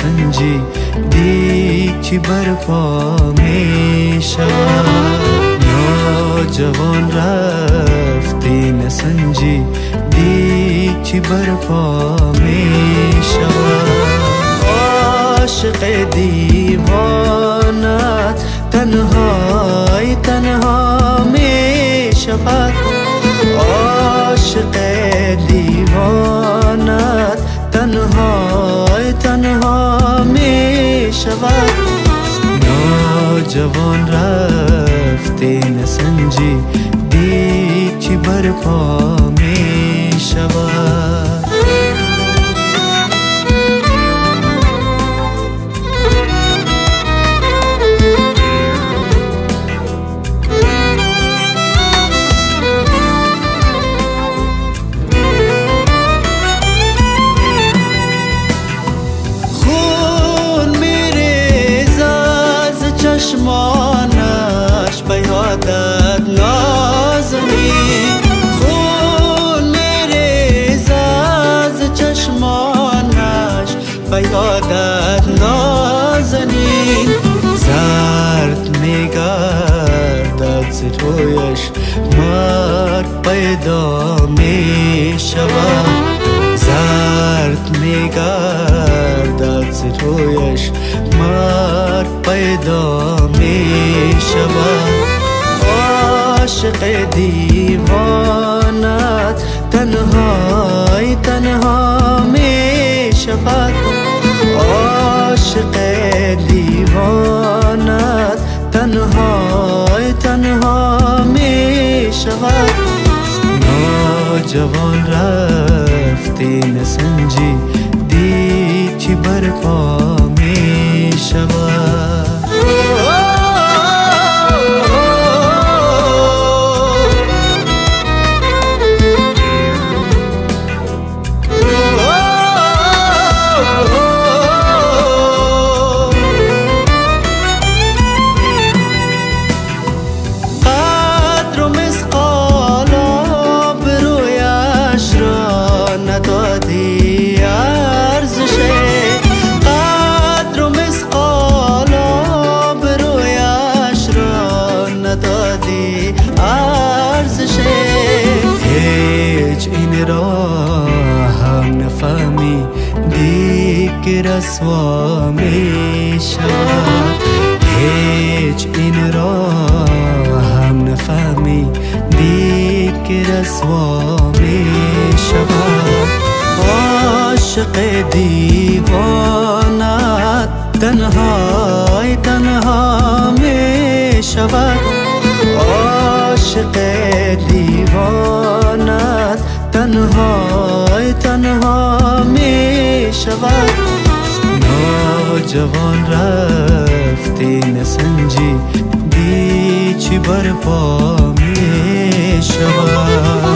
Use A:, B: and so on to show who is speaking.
A: نسنجی دیگ چی برپا می شود. نوجوان رفتی نسنجی دیگ چی برپا می شود. عاشق دیوانت تنهای تنها می شود. عاشق دیوانت تنهای تنها می شود. نوجوان رفتی نسنجی دیگ چی برپا می شود. چشمانش بیادت نازنی، خون میریزد از چشمانش بیادت نازنی. زرد میگردد ز رویش مرگ پیدا می شود. زرد میگردد ز رویش مرگ پیدا می شود. عاشق دیوانت تنهای تنها می شود. عاشق دیوانت تنهای تنها می شود. نوجوان رفتی نسنجی دیگ چی برپا می شود. هیچ این را هم نفهمی دیگ رسوا می شود. هیچ این را هم نفهمی دیگ رسوا می شود. عاشق دیوانت تنهای تنها می شود. عاشق دیوانت تنهای تنها می شود. نوجوان رفتی نسنجی دیگ چی برپا می شود.